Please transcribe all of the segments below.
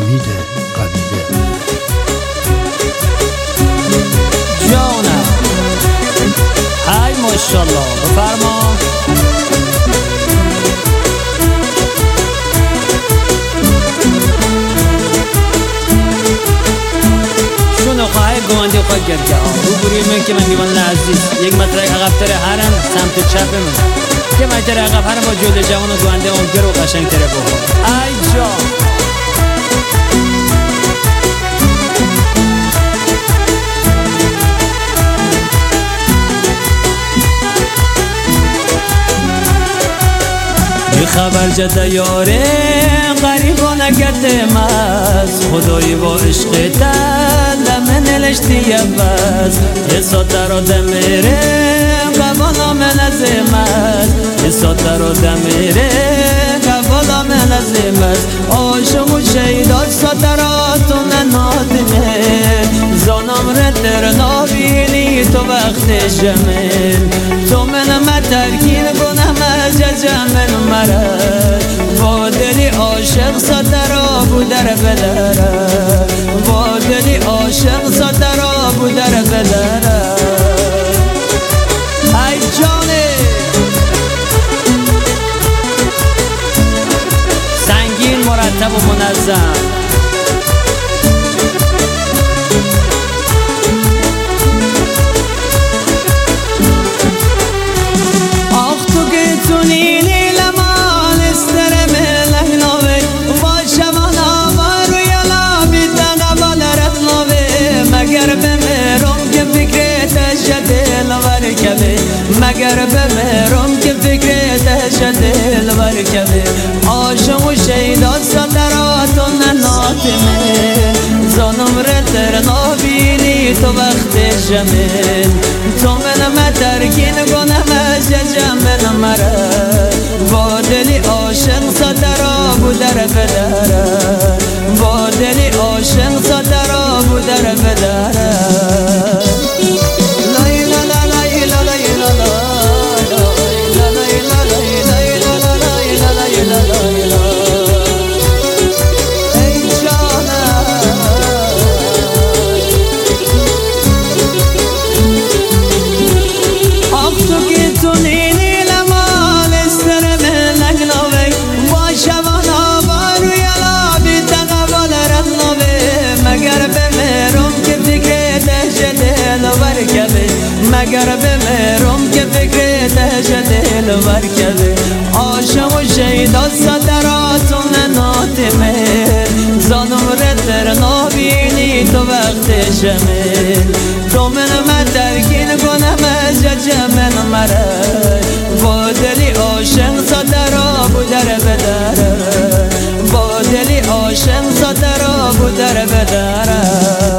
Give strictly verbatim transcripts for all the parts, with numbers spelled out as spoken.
امید قبیله. جانم های ماشاءالله بفرما. شنو خواهی گوانده خواهی گرگه رو بروی من که من دیوان عزیز یک مطرح عقب تره هرم سمت چپ من که مطرح عقب هرم با جلد جوان و گوانده اون گرو قشنگ تره بخور. ای جان بی خبر جده یاره غریبا نکرده مز خدایی با عشق تل من نلشتی بس یه ساته را دمیره قبالا من ازمت یه ساته را دمیره قبالا من ازمت عاشق و شیدات ساته را تو ننادمه زانم ردر نابینی تو وقت جمل تو من مترکین کنم از جمل مرد با دلی عاشق ساته را بودر بدره با دلی عاشق ساته را بودر بدره. ای جانه سنگین مرتب و منظم مگر بمیرم که فکرت دل برکبه عاشق و شیدات ساتراتون نناتمه زانم رتر نابینی تو وقت جمل تو من مترکین کنم از جمل مرد با دلی عاشق ساترا بودر بدره با دلی عاشق ساترا بودر بدره. مگر بمیرم که فکرت دل برکبه عاشق و شیدات صدراتون ناتمه زانم ردر نابینی تو وقت شمل تو من مترکین کنم از جمل مرد با دلی عاشق صدرا بودر بدره با دلی عاشق صدرا بودر بدره.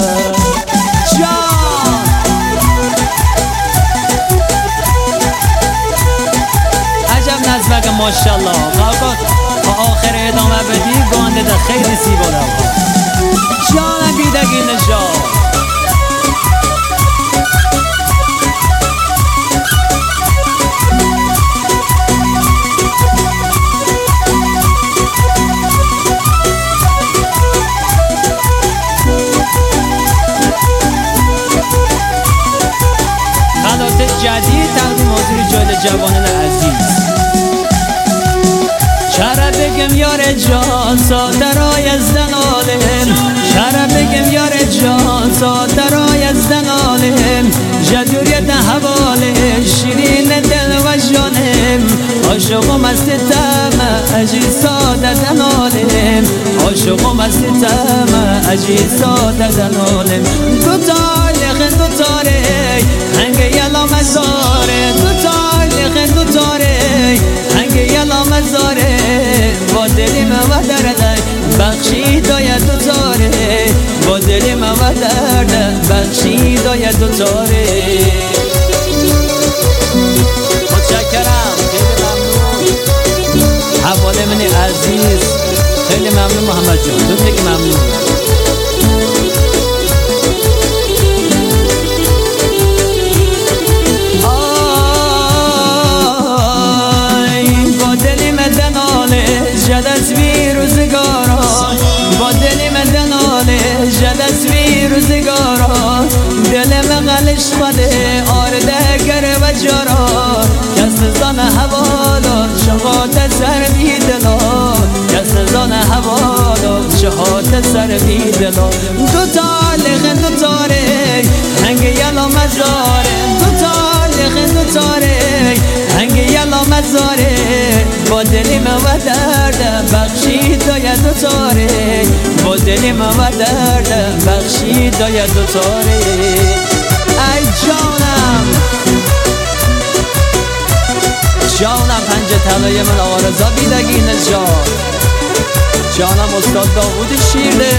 نزمک ماشالله قاقات تا آخر ادامه بدی گانده ده خیلی سیبا رو جان بیدگی نجات خلات جدید تقدیم حضور جال جوانان عزیز. شرع بگم یار جان ساترای از دنالم شرع بگم یار جان ساترای از دنالم جدوریت حواله شیرین دل و جانم عاشقم از تم اجی ساده دنالم عاشقم از تم اجی ساده دنالم دو تاریخ دو تاریخ هنگ یلا مزاره دو تاریخ دو تاریخ هنگ یلا مزاره با دلی من و درده بخشی داید دو تاره با دلی من و درده بخشی داید دو تاره. متشکرم خیلی ممنون حواله من عزیز خیلی ممنون محمد جان تو خیلی ممنون. جدت بی روزگارا با دلی من جلسوی روزگارا دلم غلش خده آرده گر و جارا کس زن حوالا شهات سر بی دلا کس زن حوالا شهات سر بی دلا دو تالخ دو تاره هنگ یلا مزاره دو تالخ دو تاره هنگ یلا مزاره با دلیم و درد بخشید دای دو تاره با دلیم و درد بخشید دای دو تاره ای جانم جانم پنج طلای من آقا رضا بیدگی نژاد جانم استاد داوود شیرده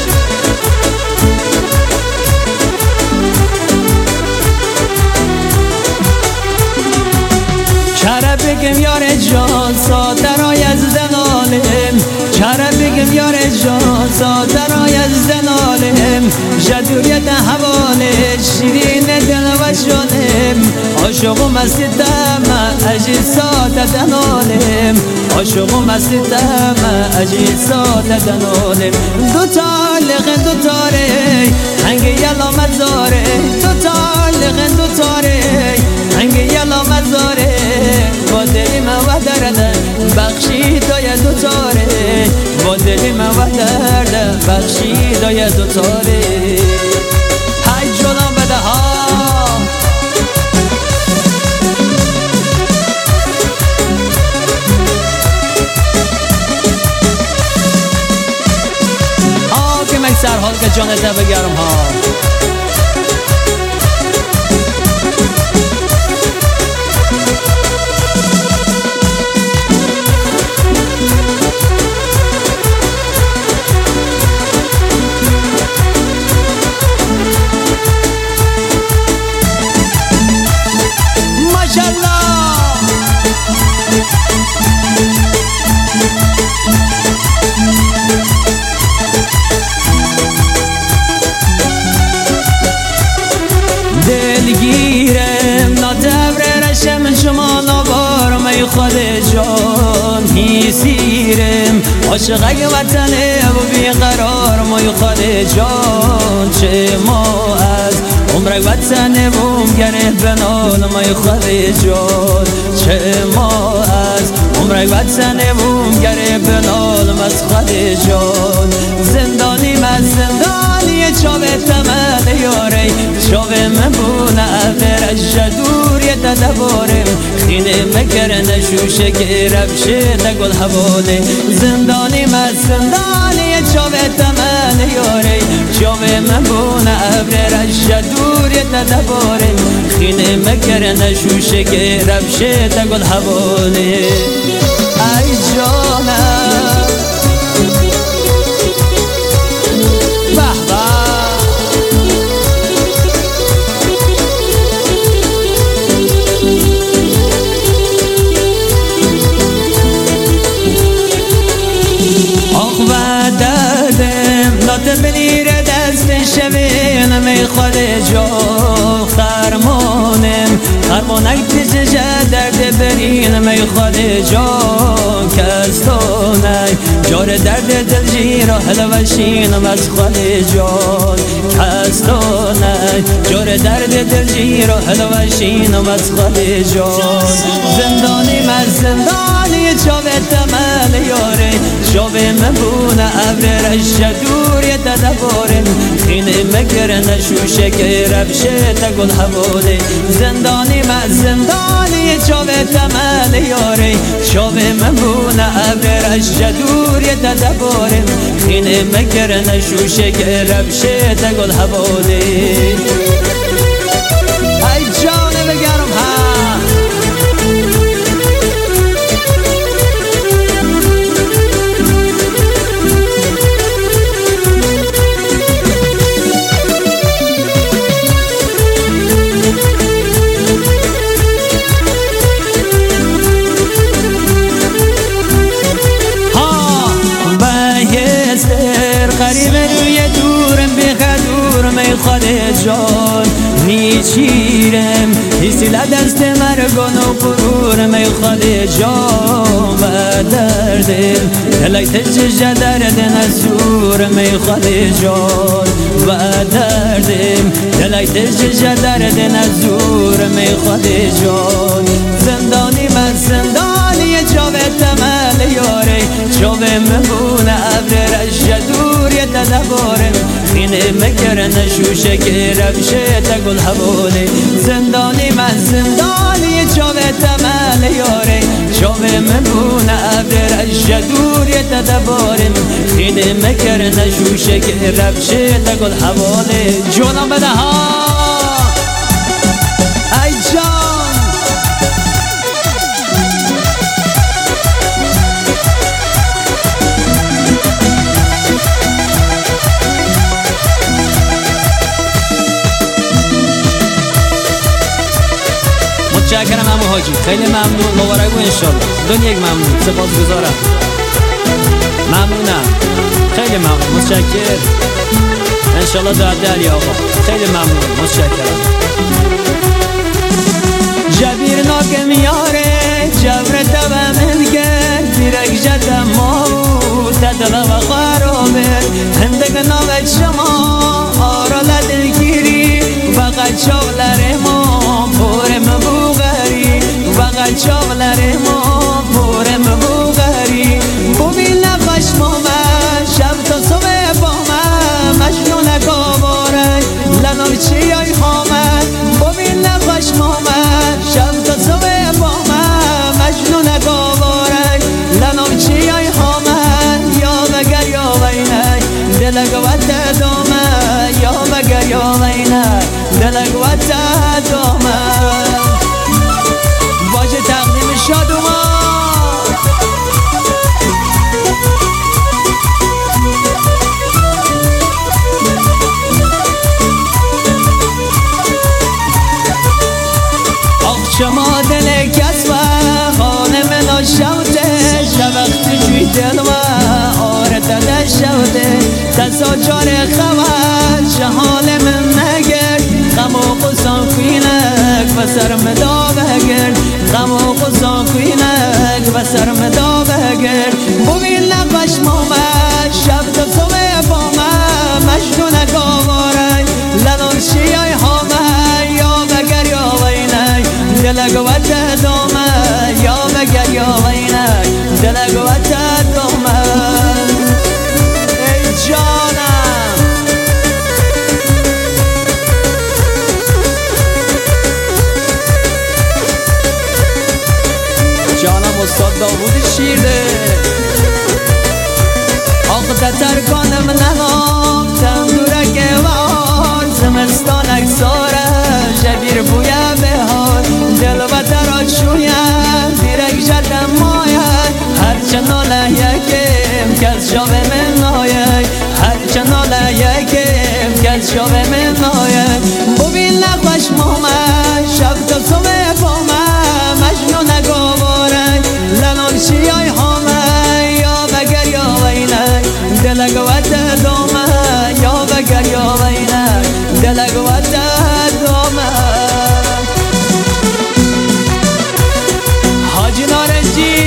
چرا بگم یار جان سادرای از زنالم چرا بگم یار جان سادرای از زنالم جدوریت حواله شیرین دل و جانم عاشق و مستم اجی ساده دنالم عاشق و مستم اجی ساده دنالم دو تالق دو تاره هنگ یلا مزاره دو تالق دو تاره هنگ یلا مزاره با دلیم و درد بخشی دای دو تاره با دلیم و درد بخشی دای دو تاره های جانم بده ها ها که من سر حال که جانت بگرم ها دلگیرم نادبر رشم شما نبار می خود جان هیسیرم عاشق اگه وطنه و بیقرار می خود جان چه ما از عمرک وطنه بوم گره بنال می خود جان چه ما از عمرک وطنه بوم گره بنال از خود جان زندانی من زندانی چاوه تمن یاره چاوه من بونه افرش جدوری تدبارم خینه مکرن شوشه که رفشه تگل حواله زندانی من زندانی چاوه تمن یاره چاوه من بونه افرش جدوری تدبارم خینه مکرن شوشه که رفشه تگل حواله ای جانم بلیر دست شوین می خود جو خرمانم خرمانک پیش درد برین می خود جو کستانه جار درد دل جیرا حلوشینم از خود جان کستانه جار درد دل جیرا حلوشینم از خود جان زندانی من زندانی چاوه تمل یاره چاوه مبونه ابرش جدوری تدبارم خینه مکرن شوشه که رفشه تگل حواله زندانی من زندانی چاوه تمل یاره چاوه مبونه ابرش جدوری تدبارم خینه مکرن شوشه که رفشه تگل حواله ای جانه بگرم ها قریب روی دورم بخدورم ای خود جان میچیرم حسیل دست مرگان و قرورم ای خود جان و دردم دلای تجه درد نسورم ای خود جان و دردم دلای تجج درد نزور می خود جان زندانی من زندانی جاوه تمل یاره جاوه مبونه ابر رشد دور یتدبارم خینه مکر نشوشه که رفشه تگل حواله زندانی من زندانی جاوه تمل یاره جاوه مبونه ابر رشد دور یتدبارم خینه مکر نشوشه که رفشه تگل حواله جانم بده ها ای جان متشکرم عمو حاجی خیلی ممنون مبارک بود انشالله دنیا یک ممنون سپاسگزارم ممنونم خیلی ممنون متشکر انشالله دعا علی آقا خیلی ممنون متشکرم جبیر ناکم یاره جبر تبم کرد دیرک جدم ماو تدل و خرابه هندگ ناوک شما آرا لدلگیری فقط شغلر ما پورم بوغری فقط شغلر ما پورم بوغری ببین نقاش مامن شب تا صبح با من مجنون گواره لنو چی های خامن ببین نقاش مامن شب تا صبح با من مجنون گواره لنو چی های خامن یا بگر یا وینه دلگ و تدامه یا بگر یا وینه دلگ و تدامه واجه تقدیم شادوما شما دل کس و خانه من شوده شوقت جوی دل و آرت دل شوده تسا جار خواد شحال من نگرد غم و قصان کوینک و سرم دا بگرد غم و قصان کوینک و سرم دا بگرد ببین نقاش مامد شب تا صبح با من مجنون گواره لنان شیای حامه یا بگر یا وینک دلگ و تدامه یا بگر یا وینک دلگ و تدامه ای جانم جانم استاد داوود شیرده آخ تتر کنم ننام تندورک وار زمستان اکساره جبیر بویا بهار دل و ترا شویم بیرک جدم ماید هرچه ناله یکم کس جاوه من ناید هرچه ناله یکم کس جاوه من ناید ببین نقاش مامد شب تا صبح با من مجنون گواره لنان شیای حامه یا بگر یا وینک دلگ و تدامه یا بگر یا وینک دلگ و تدامه حاجی نارنجی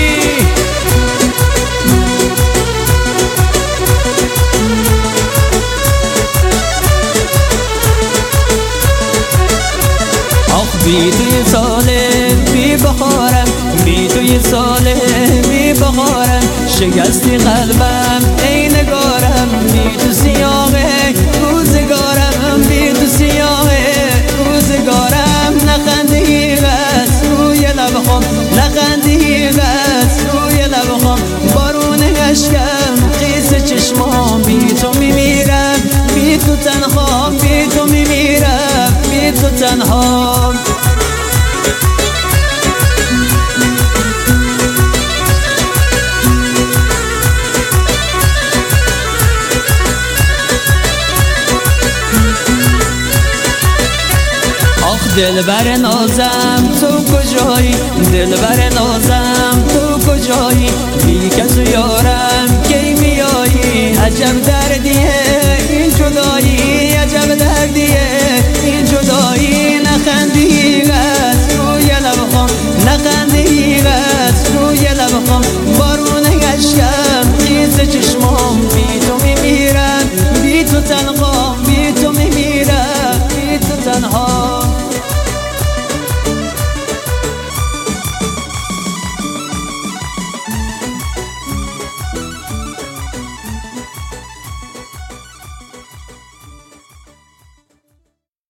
آخ بی توی ساله بی بخارم بی توی ساله بی بخارم شکستی قلبم ای نگارم بی تو سیاهه روزگارم بی تو سیاهه روزگارم نخندی غست روی لب خم نخندی غست روی لب خم بارون اشکم قیس چشمام بی تو میمیرم بی تو تنها بی تو میمیرم بی تو تنها دل بر نازم تو کجایی دل بر نازم تو کجایی بی کس و یارم کی میایی عجب دردیه این جدایی عجب دردیه این جدایی نخندی غست روی لب خم نخندی غست روی لب خم بارون اشکم خیز چشمام بی